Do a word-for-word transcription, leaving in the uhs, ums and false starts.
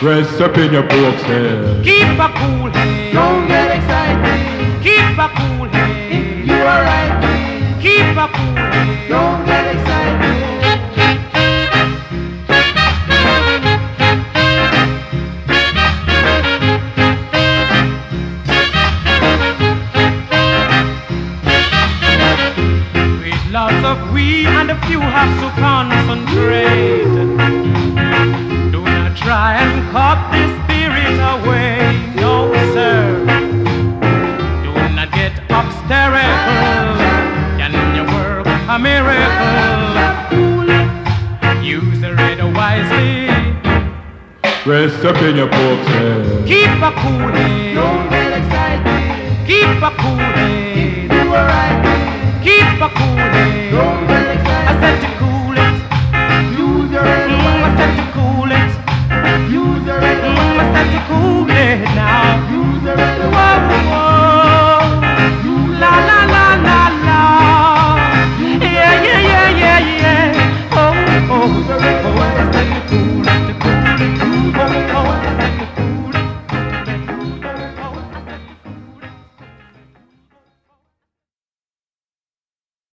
Rest up in your folks head. Keep a cool head. Don't get excited. Keep a cool head. If you are right, keep a cool head. don't get excited. With lots of we and a few have to concentrate. Do not try and cut the spirit away. No, sir. Do not get obstacles. Can you work a miracle? Use the radar wisely. Rest up in your folks head. Keep a cool head. Don't get excited. Keep a cool head. You are right. Keep a cool